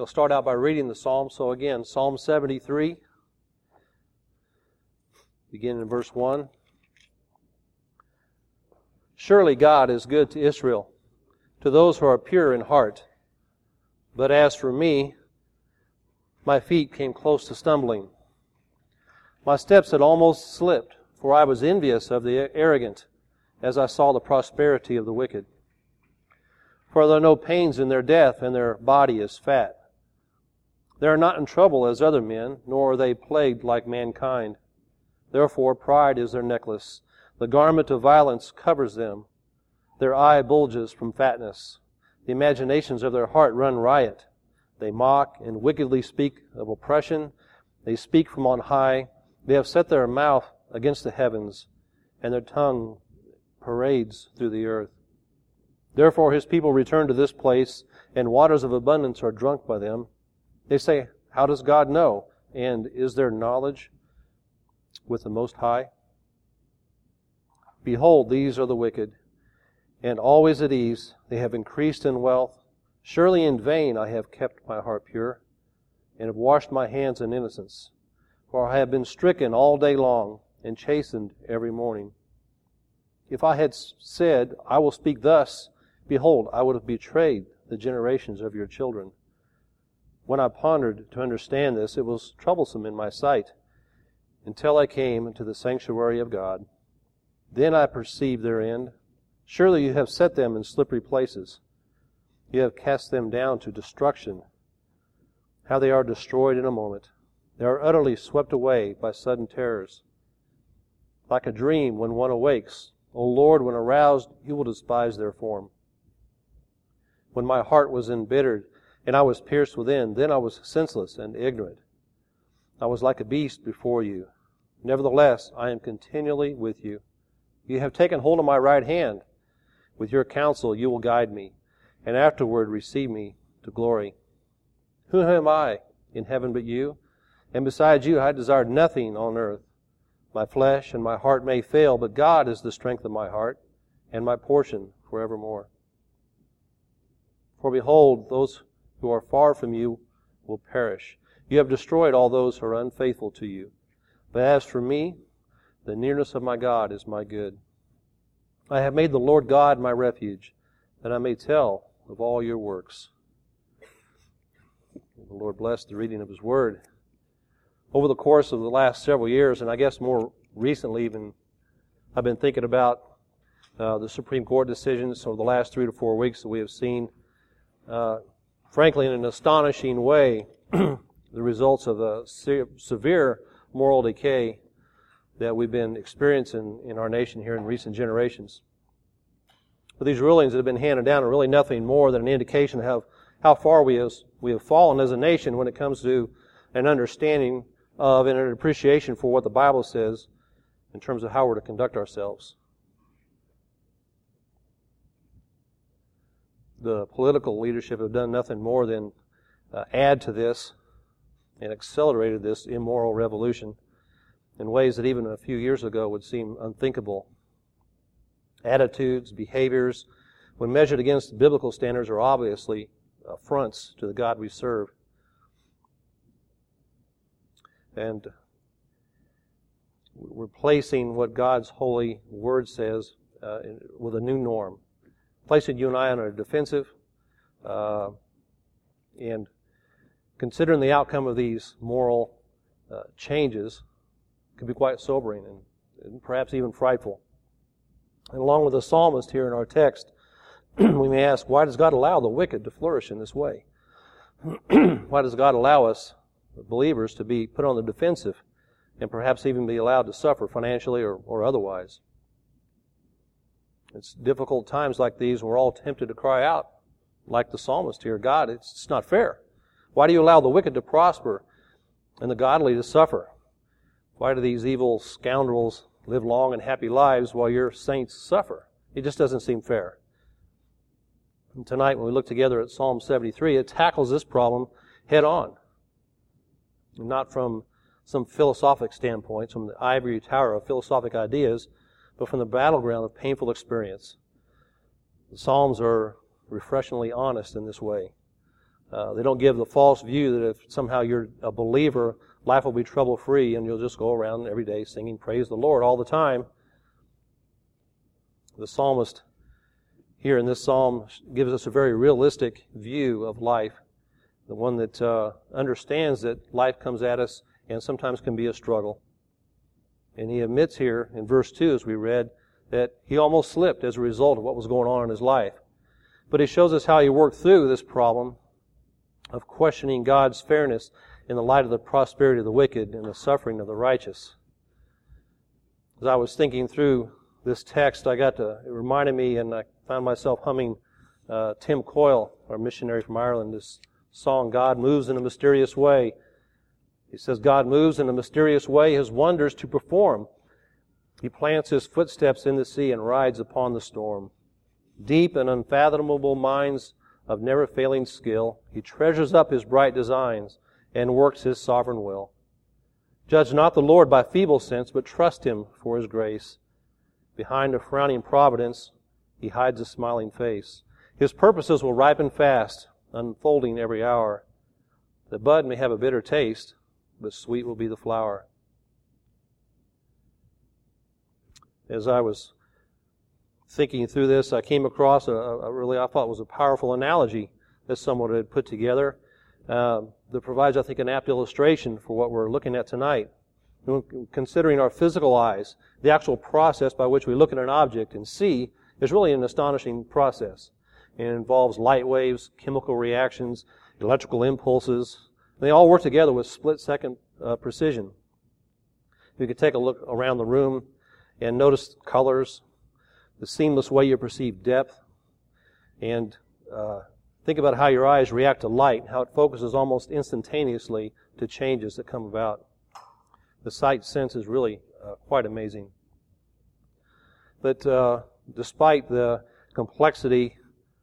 We'll start out by reading the Psalm. So again, Psalm 73, beginning in verse 1. Surely God is good to Israel, to those who are pure in heart. But as for me, my feet came close to stumbling. My steps had almost slipped, for I was envious of the arrogant, as I saw the prosperity of the wicked. For there are no pains in their death, and their body is fat. They are not in trouble as other men, nor are they plagued like mankind. Therefore pride is their necklace. The garment of violence covers them. Their eye bulges from fatness. The imaginations of their heart run riot. They mock and wickedly speak of oppression. They speak from on high. They have set their mouth against the heavens, and their tongue parades through the earth. Therefore his people return to this place, and waters of abundance are drunk by them. They say, how does God know? And is there knowledge with the Most High? Behold, these are the wicked, and always at ease. They have increased in wealth. Surely in vain I have kept my heart pure, and have washed my hands in innocence. For I have been stricken all day long, and chastened every morning. If I had said, I will speak thus, behold, I would have betrayed the generations of your children. When I pondered to understand this, it was troublesome in my sight, until I came into the sanctuary of God. Then I perceived their end. Surely you have set them in slippery places. You have cast them down to destruction. How they are destroyed in a moment. They are utterly swept away by sudden terrors. Like a dream when one awakes, O Lord, when aroused, you will despise their form. When my heart was embittered, and I was pierced within, then I was senseless and ignorant. I was like a beast before you. Nevertheless, I am continually with you. You have taken hold of my right hand. With your counsel you will guide me, and afterward receive me to glory. Who am I in heaven but you? And besides you I desire nothing on earth. My flesh and my heart may fail, but God is the strength of my heart, and my portion forevermore. For behold, those who are far from you will perish. You have destroyed all those who are unfaithful to you. But as for me, the nearness of my God is my good. I have made the Lord God my refuge, that I may tell of all your works. The Lord bless the reading of His Word. Over the course of the last several years, and I guess more recently even, I've been thinking about the Supreme Court decisions over the last 3 to 4 weeks that we have seen. Frankly, in an astonishing way, the results of a severe moral decay that we've been experiencing in our nation here in recent generations. But these rulings that have been handed down are really nothing more than an indication of how far we have fallen as a nation when it comes to an understanding of and an appreciation for what the Bible says in terms of how we're to conduct ourselves. The political leadership have done nothing more than add to this and accelerated this immoral revolution in ways that even a few years ago would seem unthinkable. Attitudes, behaviors, when measured against biblical standards, are obviously affronts to the God we serve. And we're placing what God's holy Word says with a new norm. Placing you and I on a defensive, and considering the outcome of these moral changes can be quite sobering and perhaps even frightful. And along with the psalmist here in our text, we may ask, why does God allow the wicked to flourish in this way? Why does God allow us, believers, to be put on the defensive and perhaps even be allowed to suffer financially or otherwise? It's difficult times like these we're all tempted to cry out, like the psalmist here, God, it's not fair. Why do you allow the wicked to prosper and the godly to suffer? Why do these evil scoundrels live long and happy lives while your saints suffer? It just doesn't seem fair. And tonight when we look together at Psalm 73, it tackles this problem head on. Not from some philosophic standpoint, from the ivory tower of philosophic ideas, but from the battleground of painful experience. The Psalms are refreshingly honest in this way. They don't give the false view that if somehow you're a believer, life will be trouble-free and you'll just go around every day singing praise the Lord all the time. The psalmist here in this psalm gives us a very realistic view of life, the one that understands that life comes at us and sometimes can be a struggle. And he admits here in verse 2, as we read, that he almost slipped as a result of what was going on in his life. But he shows us how he worked through this problem of questioning God's fairness in the light of the prosperity of the wicked and the suffering of the righteous. As I was thinking through this text, it reminded me, and I found myself humming Tim Coyle, our missionary from Ireland, this song, God Moves in a Mysterious Way. He says, God moves in a mysterious way, His wonders to perform. He plants His footsteps in the sea and rides upon the storm. Deep and unfathomable minds of never-failing skill, He treasures up His bright designs and works His sovereign will. Judge not the Lord by feeble sense, but trust Him for His grace. Behind a frowning providence, He hides a smiling face. His purposes will ripen fast, unfolding every hour. The bud may have a bitter taste, but sweet will be the flower. As I was thinking through this, I came across I thought was a powerful analogy that someone had put together that provides, I think, an apt illustration for what we're looking at tonight. Considering our physical eyes, the actual process by which we look at an object and see is really an astonishing process. It involves light waves, chemical reactions, electrical impulses. They all work together with split-second precision. You could take a look around the room and notice colors, the seamless way you perceive depth, and think about how your eyes react to light, how it focuses almost instantaneously to changes that come about. The sight sense is really quite amazing. But despite the complexity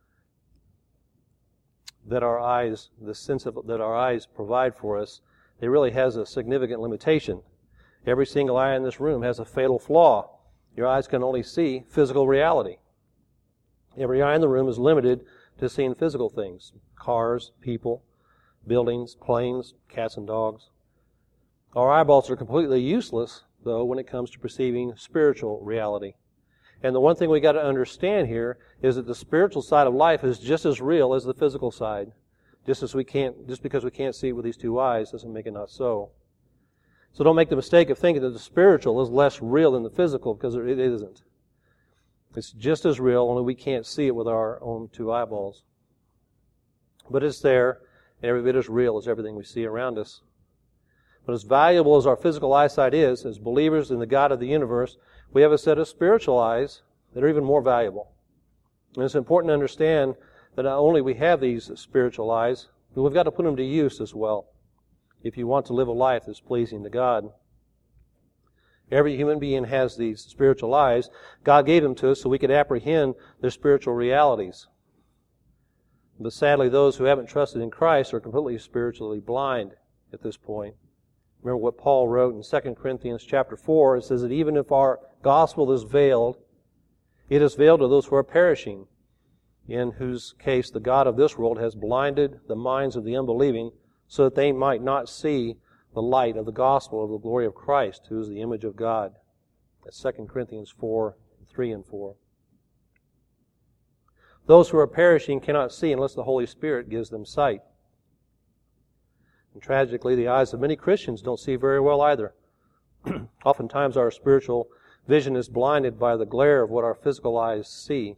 that our eyes, that our eyes provide for us, it really has a significant limitation. Every single eye in this room has a fatal flaw. Your eyes can only see physical reality. Every eye in the room is limited to seeing physical things: cars, people, buildings, planes, cats and dogs. Our eyeballs are completely useless, though, when it comes to perceiving spiritual reality. And the one thing we got to understand here is that the spiritual side of life is just as real as the physical side. Just because we can't see it with these two eyes doesn't make it not so. So don't make the mistake of thinking that the spiritual is less real than the physical, because it isn't. It's just as real, only we can't see it with our own two eyeballs. But it's there, and every bit as real as everything we see around us. But as valuable as our physical eyesight is, as believers in the God of the universe, we have a set of spiritual eyes that are even more valuable. And it's important to understand that not only we have these spiritual eyes, but we've got to put them to use as well, if you want to live a life that's pleasing to God. Every human being has these spiritual eyes. God gave them to us so we could apprehend their spiritual realities. But sadly, those who haven't trusted in Christ are completely spiritually blind at this point. Remember what Paul wrote in 2 Corinthians chapter 4. It says that even if our gospel is veiled, it is veiled to those who are perishing, in whose case the God of this world has blinded the minds of the unbelieving, so that they might not see the light of the gospel of the glory of Christ, who is the image of God. That's 2 Corinthians 4, 3 and 4. Those who are perishing cannot see unless the Holy Spirit gives them sight. And tragically, the eyes of many Christians don't see very well either. Oftentimes our spiritual vision is blinded by the glare of what our physical eyes see.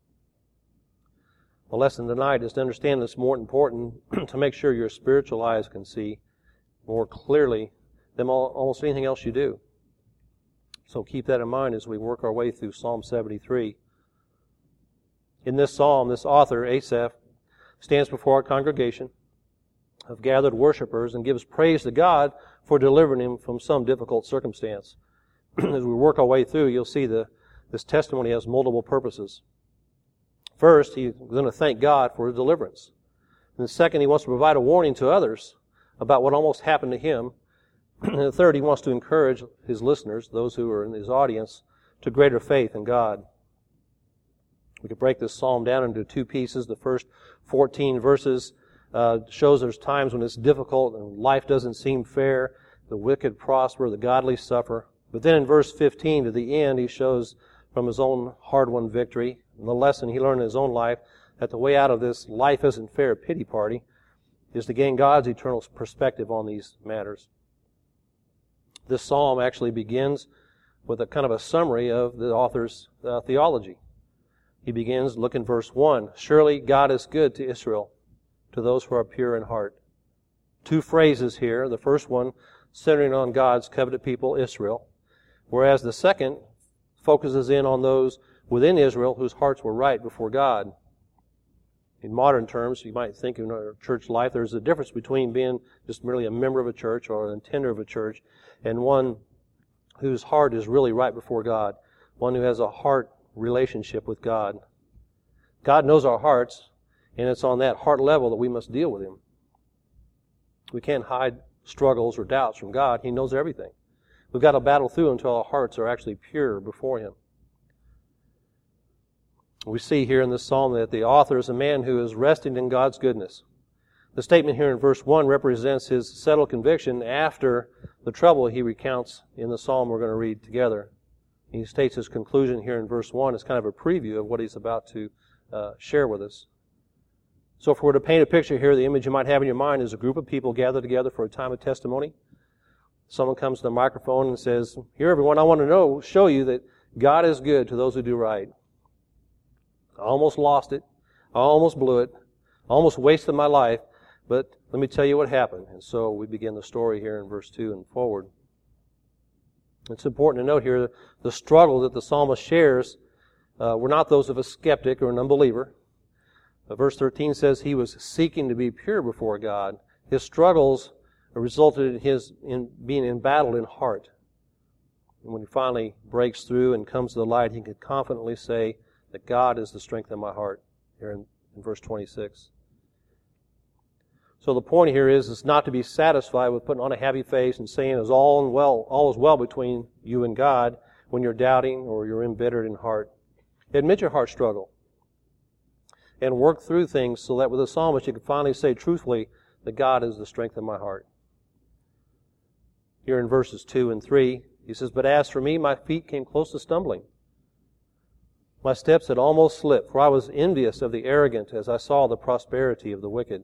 The lesson tonight is to understand that it's more important to make sure your spiritual eyes can see more clearly than almost anything else you do. So keep that in mind as we work our way through Psalm 73. In this psalm, this author, Asaph, stands before a congregation of gathered worshipers and gives praise to God for delivering him from some difficult circumstance. As we work our way through, you'll see this testimony has multiple purposes. First, he's going to thank God for his deliverance. And second, he wants to provide a warning to others about what almost happened to him. And third, he wants to encourage his listeners, those who are in his audience, to greater faith in God. We could break this psalm down into two pieces. The first 14 verses shows there's times when it's difficult and life doesn't seem fair. The wicked prosper, the godly suffer. But then in verse 15 to the end, he shows from his own hard-won victory and the lesson he learned in his own life that the way out of this life isn't fair pity party is to gain God's eternal perspective on these matters. This psalm actually begins with a kind of a summary of the author's theology. He begins, look in verse 1, surely God is good to Israel, to those who are pure in heart. Two phrases here. The first one centering on God's covenant people, Israel, whereas the second focuses in on those within Israel whose hearts were right before God. In modern terms, you might think in our church life, there's a difference between being just merely a member of a church or an attender of a church and one whose heart is really right before God, one who has a heart relationship with God. God knows our hearts, and it's on that heart level that we must deal with Him. We can't hide struggles or doubts from God. He knows everything. We've got to battle through until our hearts are actually pure before Him. We see here in this psalm that the author is a man who is resting in God's goodness. The statement here in verse 1 represents his settled conviction after the trouble he recounts in the psalm we're going to read together. He states his conclusion here in verse 1 as kind of a preview of what he's about to share with us. So if we were to paint a picture here, the image you might have in your mind is a group of people gathered together for a time of testimony. Someone comes to the microphone and says, "Here, everyone, I want to show you that God is good to those who do right. I almost lost it. I almost blew it. I almost wasted my life. But let me tell you what happened." And so we begin the story here in verse 2 and forward. It's important to note here the struggles that the psalmist shares were not those of a skeptic or an unbeliever. Verse 13 says he was seeking to be pure before God. His struggles resulted in being embattled in heart. And when he finally breaks through and comes to the light, he can confidently say that God is the strength of my heart, here in verse 26. So the point here is not to be satisfied with putting on a happy face and saying all is well between you and God when you're doubting or you're embittered in heart. Admit your heart struggle and work through things so that with the psalmist you can finally say truthfully that God is the strength of my heart. Here in verses 2 and 3, he says, "But as for me, my feet came close to stumbling. My steps had almost slipped, for I was envious of the arrogant as I saw the prosperity of the wicked."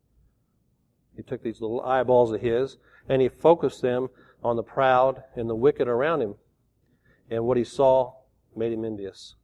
He took these little eyeballs of his and he focused them on the proud and the wicked around him. And what he saw made him envious.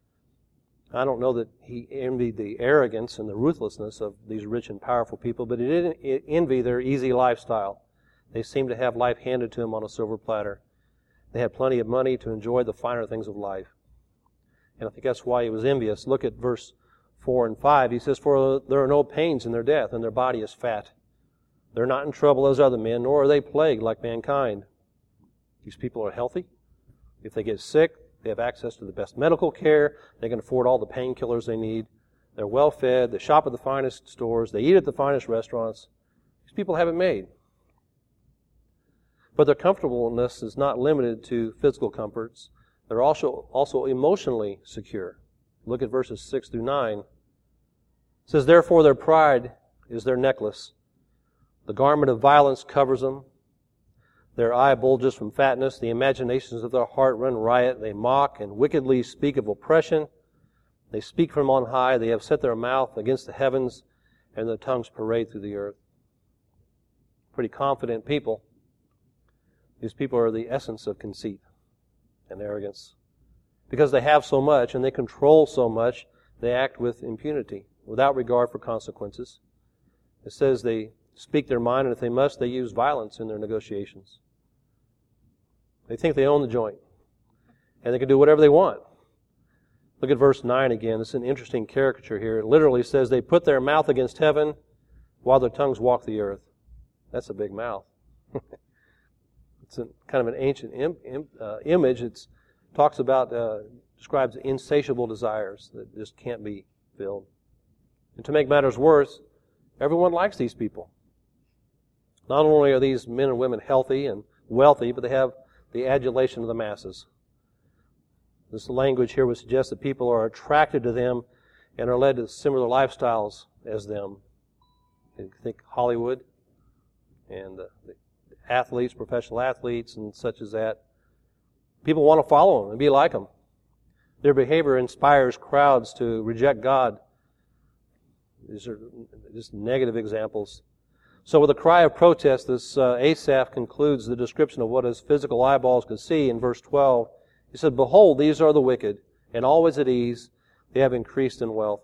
I don't know that he envied the arrogance and the ruthlessness of these rich and powerful people, but he didn't envy their easy lifestyle. They seemed to have life handed to them on a silver platter. They had plenty of money to enjoy the finer things of life. And I think that's why he was envious. Look at verse 4 and 5. He says, "For there are no pains in their death, and their body is fat. They're not in trouble as other men, nor are they plagued like mankind." These people are healthy. If they get sick, they have access to the best medical care. They can afford all the painkillers they need. They're well fed. They shop at the finest stores. They eat at the finest restaurants. These people have it made. But their comfortableness is not limited to physical comforts. They're also emotionally secure. Look at verses 6 through 9. It says, "Therefore their pride is their necklace. The garment of violence covers them. Their eye bulges from fatness. The imaginations of their heart run riot. They mock and wickedly speak of oppression. They speak from on high. They have set their mouth against the heavens, and their tongues parade through the earth." Pretty confident people. These people are the essence of conceit and arrogance. Because they have so much and they control so much, they act with impunity, without regard for consequences. It says they speak their mind, and if they must, they use violence in their negotiations. They think they own the joint, and they can do whatever they want. Look at verse 9 again. It's an interesting caricature here. It literally says they put their mouth against heaven while their tongues walk the earth. That's a big mouth. It's kind of an ancient image. It talks about, describes insatiable desires that just can't be filled. And to make matters worse, everyone likes these people. Not only are these men and women healthy and wealthy, but they have the adulation of the masses. This language here would suggest that people are attracted to them and are led to similar lifestyles as them. You think Hollywood and the athletes, professional athletes and such as that. People want to follow them and be like them. Their behavior inspires crowds to reject God. These are just negative examples. So with a cry of protest, this Asaph concludes the description of what his physical eyeballs could see in verse 12. He said, "Behold, these are the wicked, and always at ease. They have increased in wealth."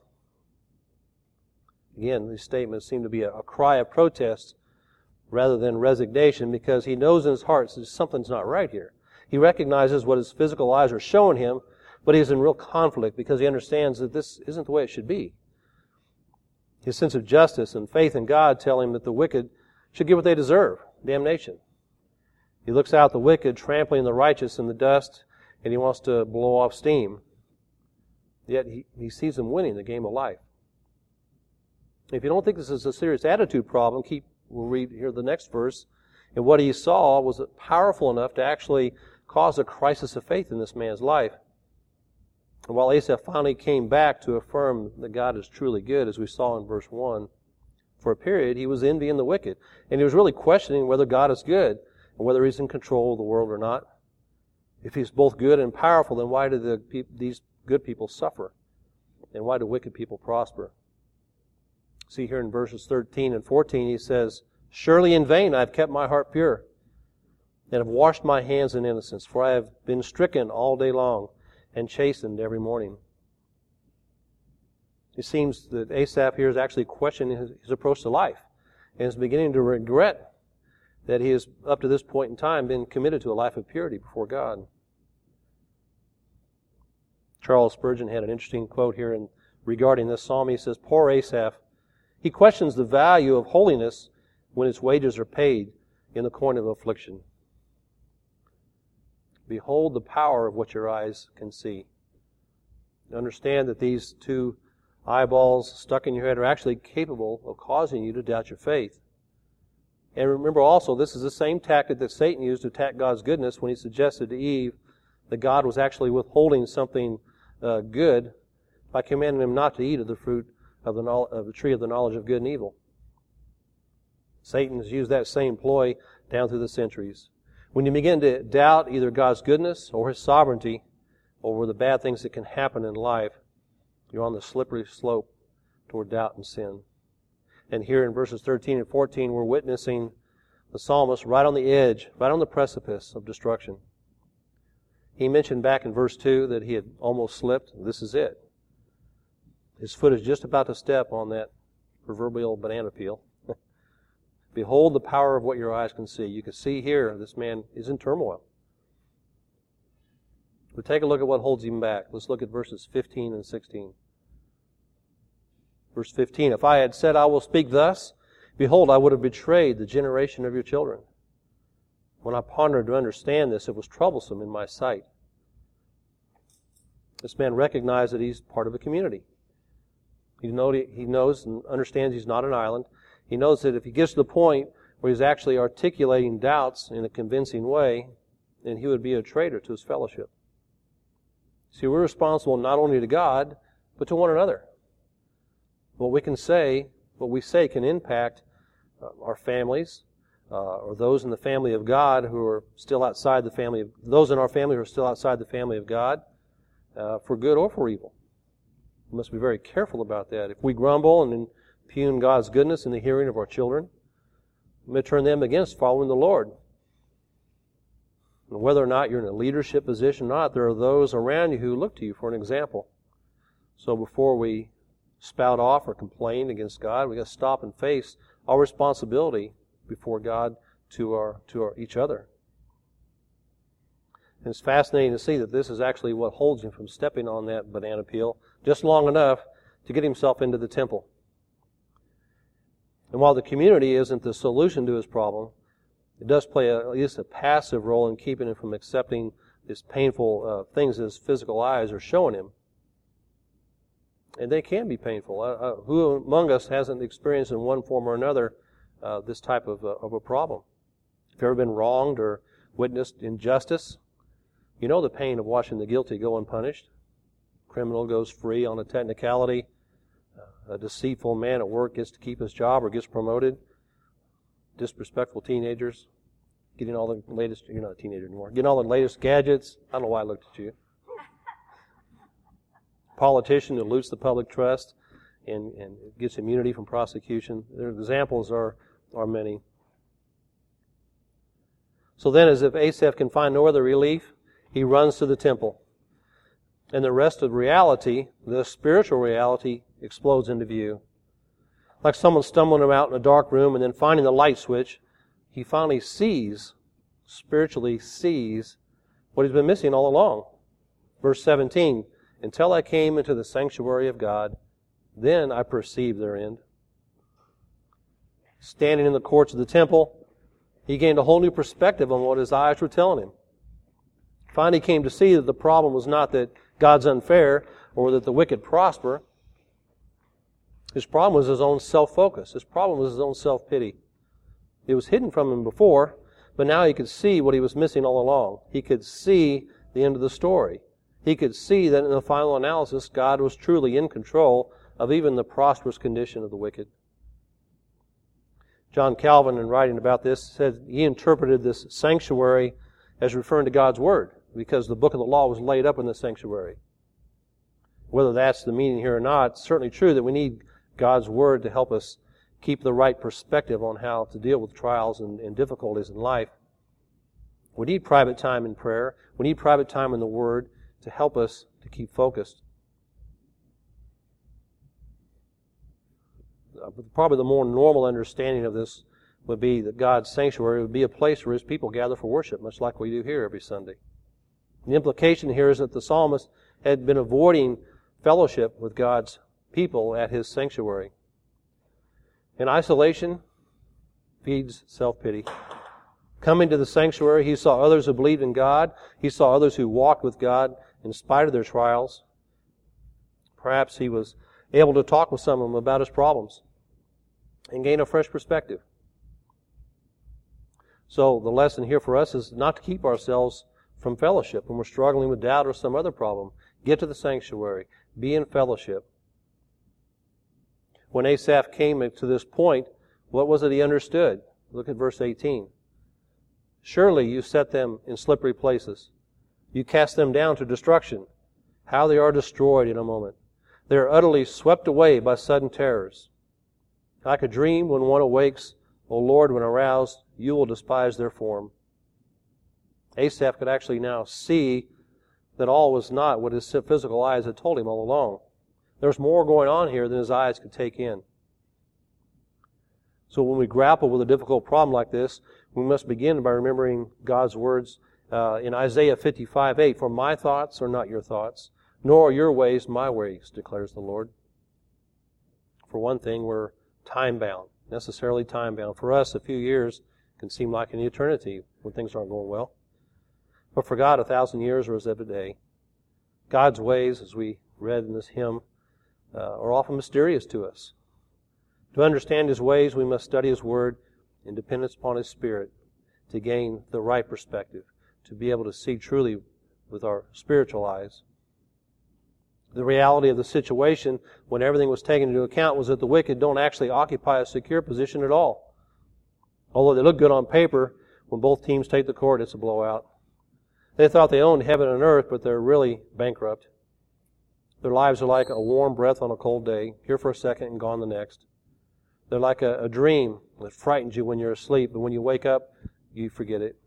Again, these statements seem to be a cry of protest rather than resignation, because he knows in his heart that something's not right here. He recognizes what his physical eyes are showing him, but he's in real conflict because he understands that this isn't the way it should be. His sense of justice and faith in God tell him that the wicked should get what they deserve, damnation. He looks out the wicked trampling the righteous in the dust, and he wants to blow off steam. Yet he sees them winning the game of life. If you don't think this is a serious attitude problem, we'll read here the next verse. And what he saw was powerful enough to actually cause a crisis of faith in this man's life. And while Asaph finally came back to affirm that God is truly good, as we saw in verse 1, for a period he was envying the wicked. And he was really questioning whether God is good and whether he's in control of the world or not. If he's both good and powerful, then why do these good people suffer? And why do wicked people prosper? See here in verses 13 and 14, he says, "Surely in vain I have kept my heart pure, and have washed my hands in innocence, for I have been stricken all day long, and chastened every morning." It seems that Asaph here is actually questioning his approach to life, and is beginning to regret that he has, up to this point in time, been committed to a life of purity before God. Charles Spurgeon had an interesting quote here regarding this psalm. He says, "Poor Asaph, he questions the value of holiness when its wages are paid in the coin of affliction. Behold the power of what your eyes can see." Understand that these two eyeballs stuck in your head are actually capable of causing you to doubt your faith. And remember also, this is the same tactic that Satan used to attack God's goodness when he suggested to Eve that God was actually withholding something good by commanding him not to eat of the fruit of the tree of the knowledge of good and evil. Satan has used that same ploy down through the centuries. When you begin to doubt either God's goodness or His sovereignty over the bad things that can happen in life, you're on the slippery slope toward doubt and sin. And here in verses 13 and 14, we're witnessing the psalmist right on the edge, right on the precipice of destruction. He mentioned back in verse 2 that he had almost slipped. This is it. His foot is just about to step on that proverbial banana peel. Behold the power of what your eyes can see. You can see here this man is in turmoil. But take a look at what holds him back. Let's look at verses 15 and 16. Verse 15, "If I had said, I will speak thus, behold, I would have betrayed the generation of your children. When I pondered to understand this, it was troublesome in my sight." This man recognized that he's part of a community. He knows and understands he's not an island. He knows that if he gets to the point where he's actually articulating doubts in a convincing way, then he would be a traitor to his fellowship. See, we're responsible not only to God, but to one another. What we say can impact our families, or those in the family of God who are still outside the family of, those in our family who are still outside the family of God, for good or for evil. We must be very careful about that. If we grumble and impugn God's goodness in the hearing of our children, we may turn them against following the Lord. And whether or not you're in a leadership position or not, there are those around you who look to you for an example. So before we spout off or complain against God, we've got to stop and face our responsibility before God to each other. And it's fascinating to see that this is actually what holds him from stepping on that banana peel just long enough to get himself into the temple. And while the community isn't the solution to his problem, it does play at least a passive role in keeping him from accepting these painful things his physical eyes are showing him. And they can be painful. Who among us hasn't experienced in one form or another this type of a problem? If you've ever been wronged or witnessed injustice, you know the pain of watching the guilty go unpunished. Criminal goes free on a technicality. A deceitful man at work gets to keep his job or gets promoted. Disrespectful teenagers getting all the latest, you're not a teenager anymore, getting all the latest gadgets. I don't know why I looked at you. Politician who loots the public trust and gets immunity from prosecution. Their examples are many. So then, as if Asaph can find no other relief, he runs to the temple. And the rest of reality, the spiritual reality, explodes into view. Like someone stumbling out in a dark room and then finding the light switch, he finally spiritually sees what he's been missing all along. Verse 17, until I came into the sanctuary of God, then I perceived their end. Standing in the courts of the temple, he gained a whole new perspective on what his eyes were telling him. Finally came to see that the problem was not that God's unfair or that the wicked prosper. His problem was his own self-focus. His problem was his own self-pity. It was hidden from him before, but now he could see what he was missing all along. He could see the end of the story. He could see that in the final analysis, God was truly in control of even the prosperous condition of the wicked. John Calvin, in writing about this, said he interpreted this sanctuary as referring to God's Word, because the book of the law was laid up in the sanctuary. Whether that's the meaning here or not, it's certainly true that we need God's Word to help us keep the right perspective on how to deal with trials and difficulties in life. We need private time in prayer. We need private time in the Word to help us to keep focused. Probably the more normal understanding of this would be that God's sanctuary would be a place where His people gather for worship, much like we do here every Sunday. The implication here is that the psalmist had been avoiding fellowship with God's people at His sanctuary. In isolation feeds self-pity. Coming to the sanctuary, he saw others who believed in God. He saw others who walked with God in spite of their trials. Perhaps he was able to talk with some of them about his problems and gain a fresh perspective. So the lesson here for us is not to keep ourselves from fellowship when we're struggling with doubt or some other problem. Get to the sanctuary. Be in fellowship. When Asaph came to this point, what was it he understood? Look at verse 18. Surely you set them in slippery places. You cast them down to destruction. How they are destroyed in a moment. They are utterly swept away by sudden terrors. Like a dream when one awakes, O Lord, when aroused, you will despise their form. Asaph could actually now see that all was not what his physical eyes had told him all along. There's more going on here than his eyes could take in. So when we grapple with a difficult problem like this, we must begin by remembering God's words in Isaiah 55:8, for my thoughts are not your thoughts, nor are your ways my ways, declares the Lord. For one thing, we're time-bound, necessarily time-bound. For us, a few years can seem like an eternity when things aren't going well. But for God, 1,000 years are as of a day. God's ways, as we read in this hymn, are often mysterious to us. To understand His ways, we must study His Word in dependence upon His Spirit to gain the right perspective, to be able to see truly with our spiritual eyes. The reality of the situation, when everything was taken into account, was that the wicked don't actually occupy a secure position at all. Although they look good on paper, when both teams take the court, it's a blowout. They thought they owned heaven and earth, but they're really bankrupt. Their lives are like a warm breath on a cold day, here for a second and gone the next. They're like a dream that frightens you when you're asleep, but when you wake up, you forget it.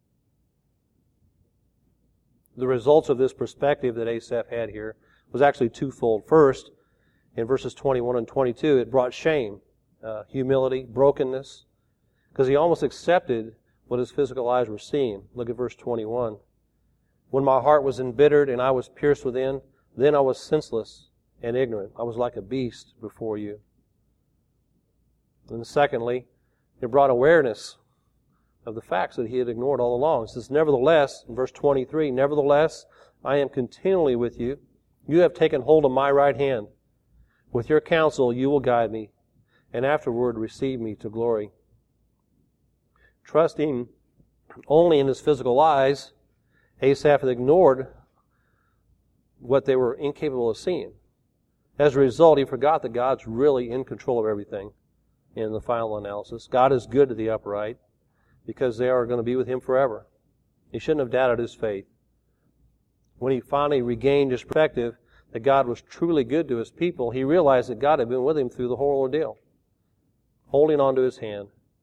The results of this perspective that Asaph had here was actually twofold. First, in verses 21 and 22, it brought shame, humility, brokenness, because he almost accepted what his physical eyes were seeing. Look at verse 21. When my heart was embittered and I was pierced within, then I was senseless and ignorant. I was like a beast before you. And secondly, it brought awareness of the facts that he had ignored all along. It says, nevertheless, in verse 23, nevertheless, I am continually with you. You have taken hold of my right hand. With your counsel you will guide me, and afterward receive me to glory. Trusting only in his physical eyes, Asaph had ignored what they were incapable of seeing. As a result, he forgot that God's really in control of everything in the final analysis. God is good to the upright because they are going to be with him forever. He shouldn't have doubted his faith. When he finally regained his perspective that God was truly good to his people, he realized that God had been with him through the whole ordeal, holding on to his hand.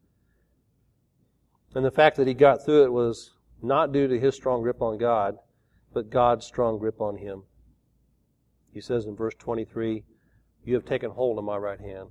And the fact that he got through it was not due to his strong grip on God, but God's strong grip on him. He says in verse 23, "You have taken hold of my right hand."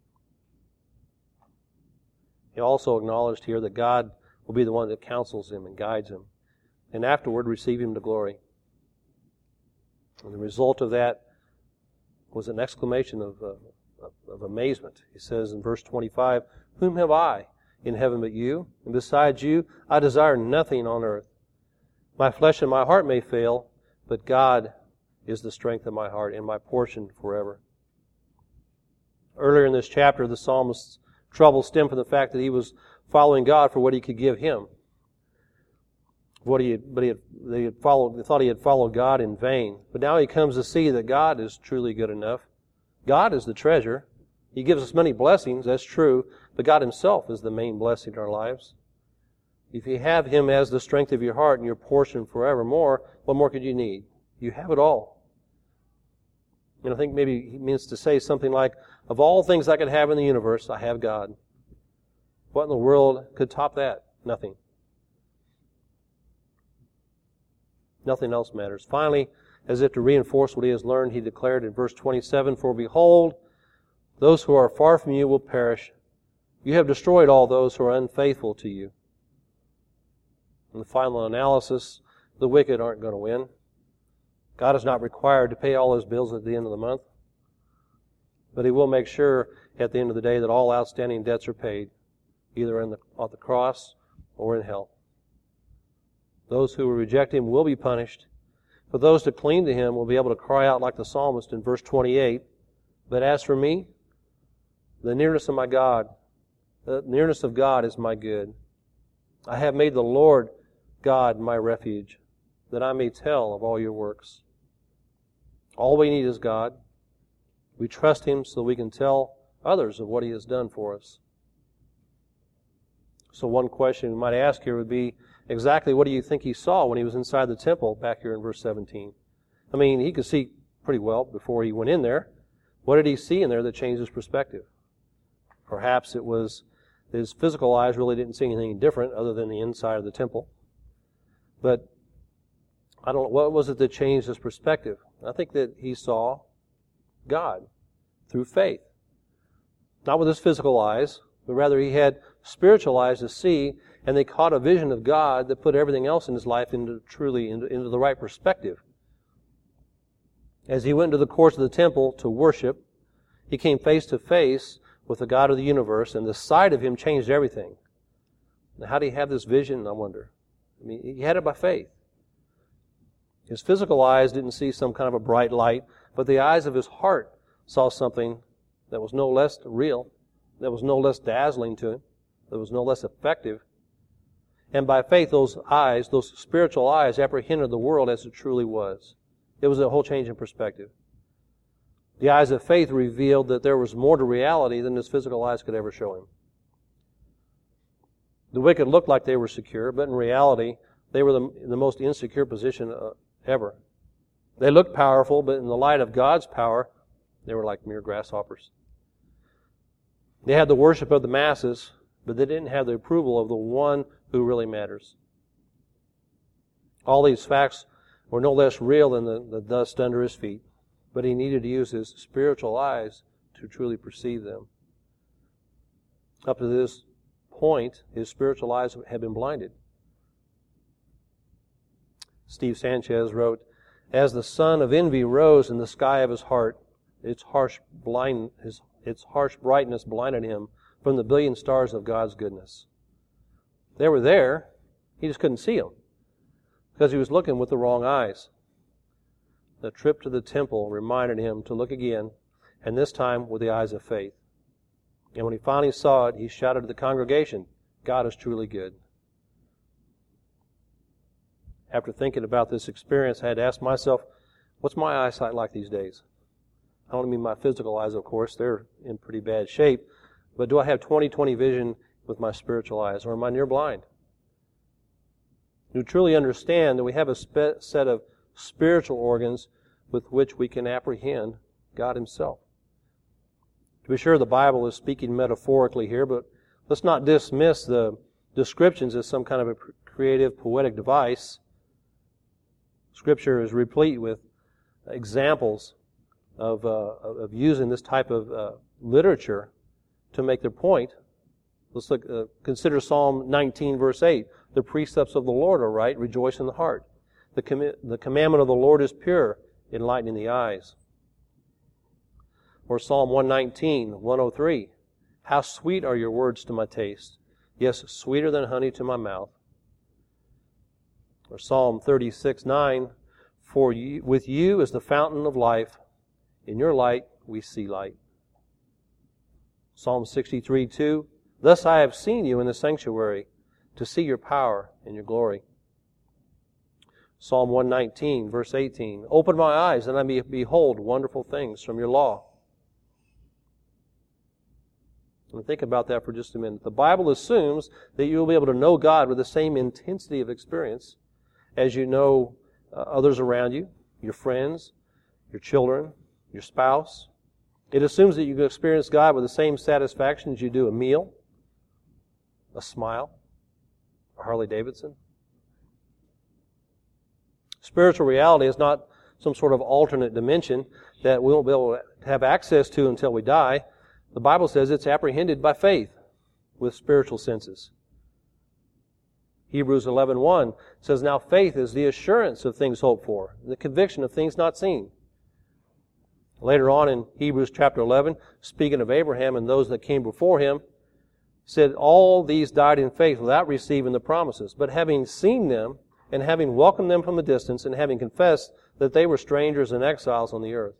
He also acknowledged here that God will be the one that counsels him and guides him, and afterward receive him to glory. And the result of that was an exclamation of amazement. He says in verse 25, "Whom have I in heaven but you? And besides you, I desire nothing on earth. My flesh and my heart may fail, but God is the strength of my heart and my portion forever." Earlier in this chapter, the psalmist's trouble stemmed from the fact that he was following God for what he could give him. They thought he had followed God in vain. But now he comes to see that God is truly good enough. God is the treasure. He gives us many blessings, that's true, but God himself is the main blessing in our lives. If you have him as the strength of your heart and your portion forevermore, what more could you need? You have it all. And I think maybe he means to say something like, of all things I could have in the universe, I have God. What in the world could top that? Nothing. Nothing else matters. Finally, as if to reinforce what he has learned, he declared in verse 27, "For behold, those who are far from you will perish. You have destroyed all those who are unfaithful to you." In the final analysis, the wicked aren't going to win. God is not required to pay all his bills at the end of the month, but he will make sure at the end of the day that all outstanding debts are paid, either on the cross or in hell. Those who reject him will be punished, but those that cling to him will be able to cry out like the psalmist in verse 28, "But as for me, the nearness of God is my good. I have made the Lord God my refuge, that I may tell of all your works." All we need is God. We trust him so we can tell others of what he has done for us. So one question we might ask here would be, exactly what do you think he saw when he was inside the temple back here in verse 17? I mean, he could see pretty well before he went in there. What did he see in there that changed his perspective? Perhaps it was his physical eyes really didn't see anything different other than the inside of the temple. But I don't know, what was it that changed his perspective? I think that he saw God through faith. Not with his physical eyes, but rather he had spiritual eyes to see, and they caught a vision of God that put everything else in his life into the right perspective. As he went into the courts of the temple to worship, he came face to face with the God of the universe, and the sight of him changed everything. Now, how did he have this vision, I wonder? I mean, he had it by faith. His physical eyes didn't see some kind of a bright light, but the eyes of his heart saw something that was no less real, that was no less dazzling to him, that was no less effective. And by faith, those eyes, those spiritual eyes, apprehended the world as it truly was. It was a whole change in perspective. The eyes of faith revealed that there was more to reality than his physical eyes could ever show him. The wicked looked like they were secure, but in reality, they were in the most insecure position ever. They looked powerful, but in the light of God's power, they were like mere grasshoppers. They had the worship of the masses, but they didn't have the approval of the one who really matters. All these facts were no less real than the dust under his feet, but he needed to use his spiritual eyes to truly perceive them. Up to this point, his spiritual eyes had been blinded. Steve Sanchez wrote, "As the sun of envy rose in the sky of his heart, its harsh brightness blinded him from the billion stars of God's goodness." They were there, he just couldn't see them because he was looking with the wrong eyes. The trip to the temple reminded him to look again, and this time with the eyes of faith. And when he finally saw it, he shouted to the congregation, "God is truly good." After thinking about this experience, I had to ask myself, what's my eyesight like these days? I don't mean my physical eyes, of course. They're in pretty bad shape. But do I have 20/20 vision with my spiritual eyes, or am I near blind? You truly understand that we have a set of spiritual organs with which we can apprehend God Himself. To be sure, the Bible is speaking metaphorically here, but let's not dismiss the descriptions as some kind of a creative, poetic device. Scripture is replete with examples of using this type of literature to make their point. Let's consider Psalm 19, verse 8. The precepts of the Lord are right, rejoice in the heart. The commandment of the Lord is pure, enlightening the eyes. Or Psalm 119, 103. How sweet are your words to my taste. Yes, sweeter than honey to my mouth. Or Psalm 36, 9. For you, with you is the fountain of life. In your light we see light. Psalm 63, 2. Thus I have seen you in the sanctuary, to see your power and your glory. Psalm 119, verse 18. Open my eyes, and I may behold wonderful things from your law. And think about that for just a minute. The Bible assumes that you'll be able to know God with the same intensity of experience as you know others around you, your friends, your children, your spouse. It assumes that you can experience God with the same satisfaction as you do a meal, a smile, a Harley Davidson. Spiritual reality is not some sort of alternate dimension that we won't be able to have access to until we die. The Bible says it's apprehended by faith with spiritual senses. Hebrews 11:1 says, Now faith is the assurance of things hoped for, the conviction of things not seen. Later on in Hebrews chapter 11, speaking of Abraham and those that came before him, said, All these died in faith without receiving the promises, but having seen them, and having welcomed them from a distance, and having confessed that they were strangers and exiles on the earth.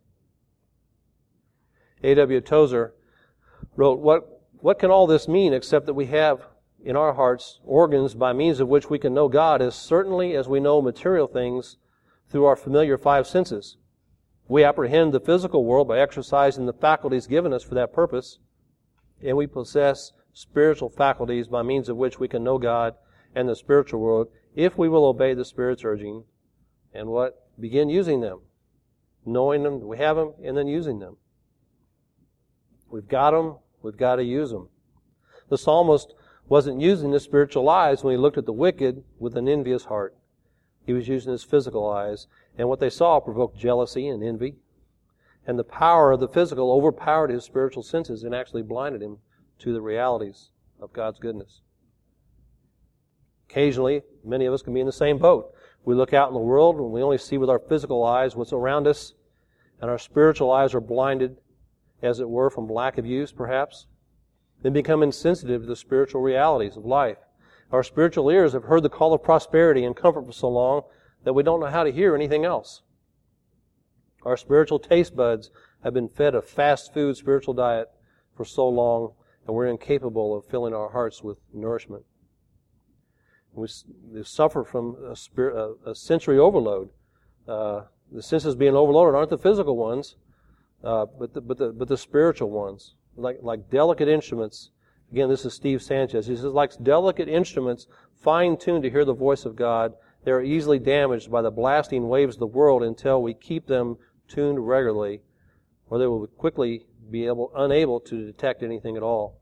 A.W. Tozer wrote, What can all this mean except that we have in our hearts organs by means of which we can know God as certainly as we know material things through our familiar five senses? We apprehend the physical world by exercising the faculties given us for that purpose, and we possess spiritual faculties by means of which we can know God and the spiritual world if we will obey the Spirit's urging and what? Begin using them. Knowing them, we have them, and then using them. We've got them, we've got to use them. The psalmist wasn't using his spiritual eyes when he looked at the wicked with an envious heart. He was using his physical eyes, and what they saw provoked jealousy and envy. And the power of the physical overpowered his spiritual senses and actually blinded him to the realities of God's goodness. Occasionally, many of us can be in the same boat. We look out in the world and we only see with our physical eyes what's around us, and our spiritual eyes are blinded, as it were, from lack of use, perhaps. Then become insensitive to the spiritual realities of life. Our spiritual ears have heard the call of prosperity and comfort for so long that we don't know how to hear anything else. Our spiritual taste buds have been fed a fast food spiritual diet for so long, and we're incapable of filling our hearts with nourishment. We suffer from a sensory overload. The senses being overloaded aren't the physical ones, but the spiritual ones, like delicate instruments. Again, this is Steve Sanchez. He says, like delicate instruments, fine-tuned to hear the voice of God, they are easily damaged by the blasting waves of the world until we keep them tuned regularly, or they will quickly be unable to detect anything at all.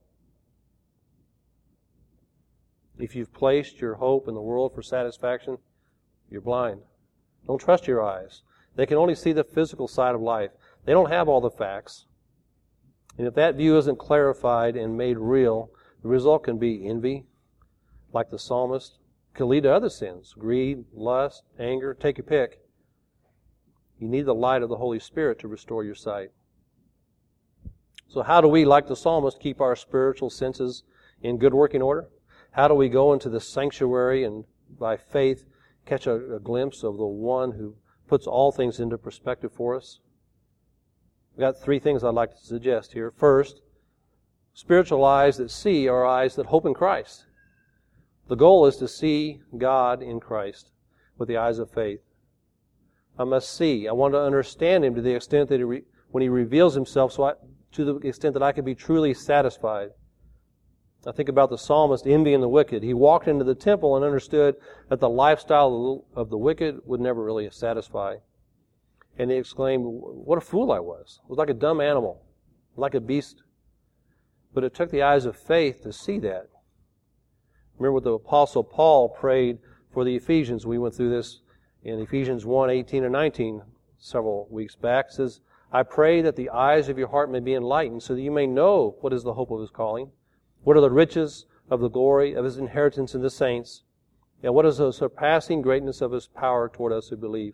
If you've placed your hope in the world for satisfaction, you're blind. Don't trust your eyes. They can only see the physical side of life. They don't have all the facts. And if that view isn't clarified and made real, the result can be envy, like the psalmist. It can lead to other sins, greed, lust, anger, take your pick. You need the light of the Holy Spirit to restore your sight. So how do we, like the psalmist, keep our spiritual senses in good working order? How do we go into the sanctuary and by faith catch a glimpse of the one who puts all things into perspective for us? We've got three things I'd like to suggest here. First, spiritual eyes that see are eyes that hope in Christ. The goal is to see God in Christ with the eyes of faith. I must see. I want to understand Him to the extent that He when He reveals Himself to the extent that I can be truly satisfied. I think about the psalmist envying the wicked. He walked into the temple and understood that the lifestyle of the wicked would never really satisfy. And he exclaimed, what a fool I was. I was like a dumb animal, like a beast. But it took the eyes of faith to see that. Remember what the Apostle Paul prayed for the Ephesians. We went through this in Ephesians 1:18 and 19 several weeks back. It says, I pray that the eyes of your heart may be enlightened, so that you may know what is the hope of His calling, what are the riches of the glory of His inheritance in the saints, and what is the surpassing greatness of His power toward us who believe.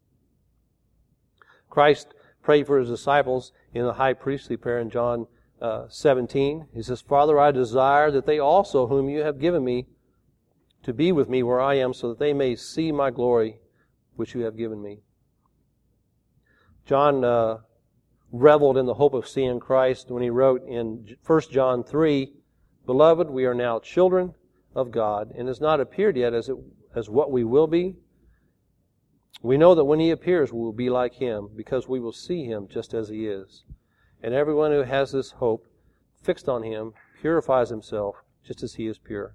Christ prayed for His disciples in the high priestly prayer in John 17. He says, Father, I desire that they also, whom you have given me, to be with me where I am, so that they may see my glory, which you have given me. John reveled in the hope of seeing Christ when he wrote in 1 John 3, Beloved, we are now children of God, and it has not appeared yet as what we will be. We know that when He appears, we will be like Him, because we will see Him just as He is. And everyone who has this hope fixed on Him purifies himself just as He is pure.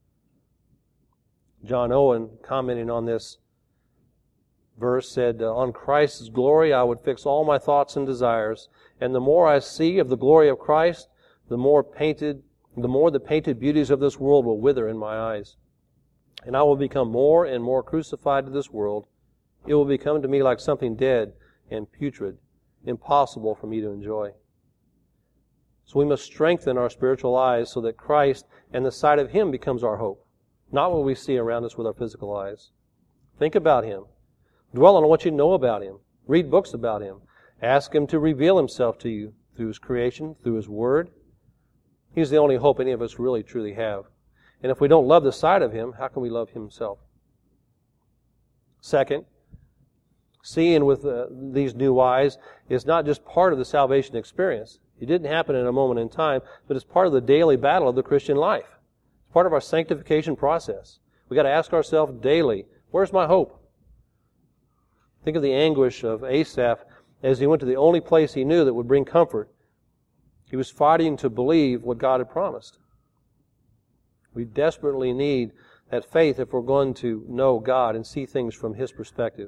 John Owen, commenting on this verse, said, On Christ's glory I would fix all my thoughts and desires, and the more I see of the glory of Christ, the more the painted beauties of this world will wither in my eyes. And I will become more and more crucified to this world. It will become to me like something dead and putrid, impossible for me to enjoy. So we must strengthen our spiritual eyes so that Christ and the sight of Him becomes our hope, not what we see around us with our physical eyes. Think about Him. Dwell on what you know about Him. Read books about Him. Ask Him to reveal Himself to you through His creation, through His Word. He's the only hope any of us really truly have. And if we don't love the sight of Him, how can we love Himself? Second, seeing with these new eyes is not just part of the salvation experience. It didn't happen in a moment in time, but it's part of the daily battle of the Christian life. It's part of our sanctification process. We've got to ask ourselves daily, where's my hope? Think of the anguish of Asaph as he went to the only place he knew that would bring comfort. He was fighting to believe what God had promised. We desperately need that faith if we're going to know God and see things from His perspective.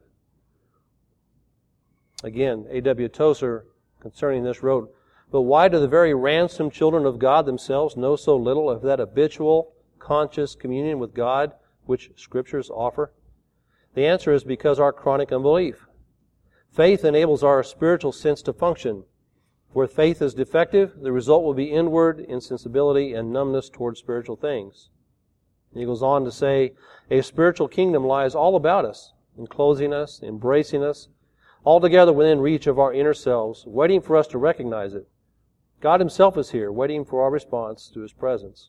Again, A.W. Tozer, concerning this, wrote, But why do the very ransomed children of God themselves know so little of that habitual, conscious communion with God which Scriptures offer? The answer is because our chronic unbelief. Faith enables our spiritual sense to function. Where faith is defective, the result will be inward insensibility and numbness toward spiritual things. And he goes on to say, a spiritual kingdom lies all about us, enclosing us, embracing us, altogether within reach of our inner selves, waiting for us to recognize it. God Himself is here, waiting for our response to His presence.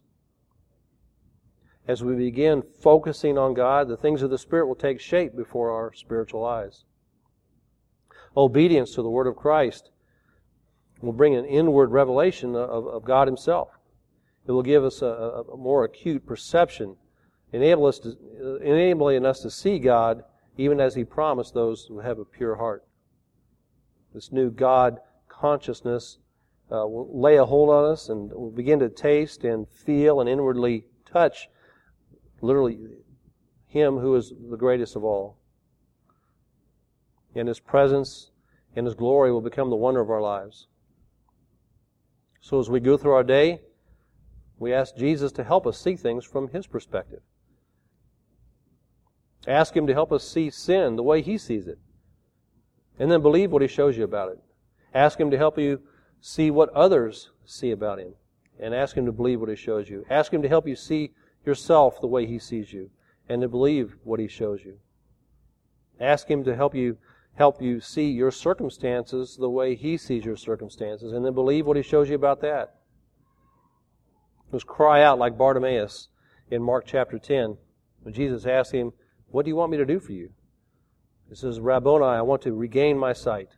As we begin focusing on God, the things of the Spirit will take shape before our spiritual eyes. Obedience to the Word of Christ will bring an inward revelation of God Himself. It will give us a more acute perception, enabling us to see God even as He promised those who have a pure heart. This new God consciousness will lay a hold on us, and we'll begin to taste and feel and inwardly touch literally Him who is the greatest of all. And His presence and His glory will become the wonder of our lives. So as we go through our day, we ask Jesus to help us see things from His perspective. Ask Him to help us see sin the way He sees it. And then believe what He shows you about it. Ask Him to help you see what others see about Him. And ask Him to believe what He shows you. Ask Him to help you see yourself the way He sees you. And to believe what He shows you. Ask Him to help you see your circumstances the way He sees your circumstances. And then believe what He shows you about that. Just cry out like Bartimaeus in Mark chapter 10. When Jesus asked him, what do you want me to do for you? He says, Rabboni, I want to regain my sight.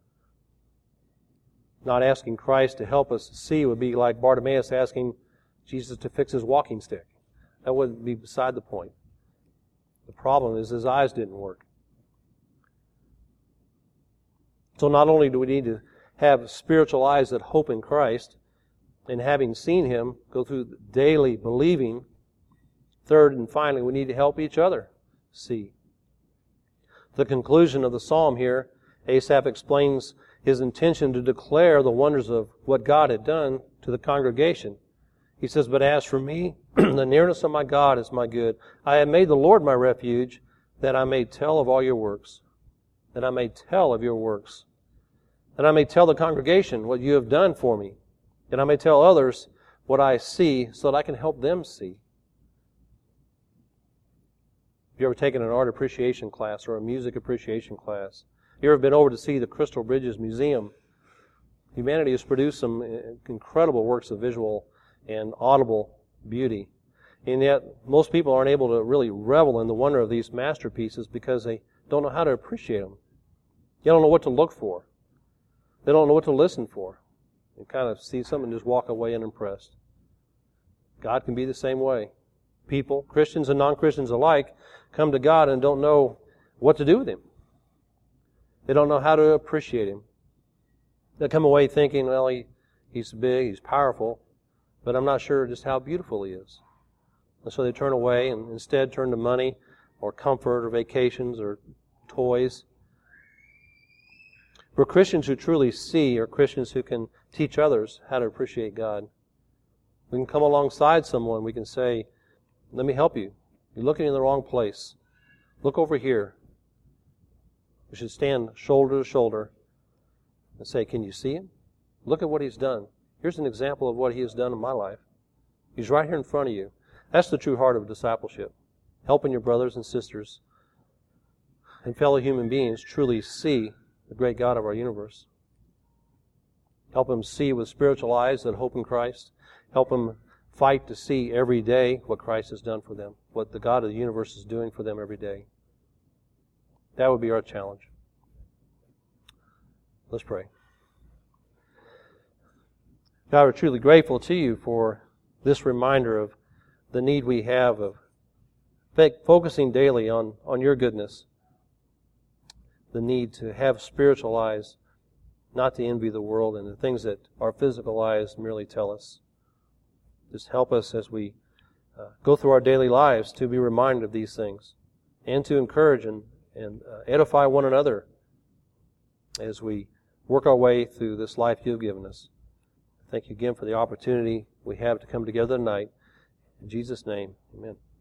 Not asking Christ to help us see would be like Bartimaeus asking Jesus to fix his walking stick. That wouldn't be beside the point. The problem is his eyes didn't work. So not only do we need to have spiritual eyes that hope in Christ, and having seen Him, go through daily believing. Third and finally, we need to help each other see. The conclusion of the psalm here, Asaph explains his intention to declare the wonders of what God had done to the congregation. He says, "But as for me, the nearness of my God is my good. I have made the Lord my refuge, that I may tell of all your works." That I may tell of your works. That I may tell the congregation what you have done for me. That I may tell others what I see, so that I can help them see. Have you ever taken an art appreciation class or a music appreciation class? You ever been over to see the Crystal Bridges Museum? Humanity has produced some incredible works of visual and audible beauty. And yet, most people aren't able to really revel in the wonder of these masterpieces because they don't know how to appreciate them. They don't know what to look for. They don't know what to listen for. And kind of see something and just walk away unimpressed. God can be the same way. People, Christians and non-Christians alike, come to God and don't know what to do with Him. They don't know how to appreciate Him. They come away thinking, well, He's big, He's powerful, but I'm not sure just how beautiful He is. And so they turn away and instead turn to money or comfort or vacations or toys. For Christians who truly see are Christians who can teach others how to appreciate God. We can come alongside someone. We can say, let me help you. You're looking in the wrong place. Look over here. We should stand shoulder to shoulder and say, can you see Him? Look at what He's done. Here's an example of what He has done in my life. He's right here in front of you. That's the true heart of discipleship. Helping your brothers and sisters and fellow human beings truly see the great God of our universe. Help them see with spiritual eyes that hope in Christ. Help them fight to see every day what Christ has done for them, what the God of the universe is doing for them every day. That would be our challenge. Let's pray. God, we're truly grateful to You for this reminder of the need we have of focusing daily on Your goodness. The need to have spiritual eyes, not to envy the world and the things that our physical eyes merely tell us. Just help us as we go through our daily lives to be reminded of these things and to encourage and edify one another as we work our way through this life You've given us. Thank You again for the opportunity we have to come together tonight. In Jesus' name, amen.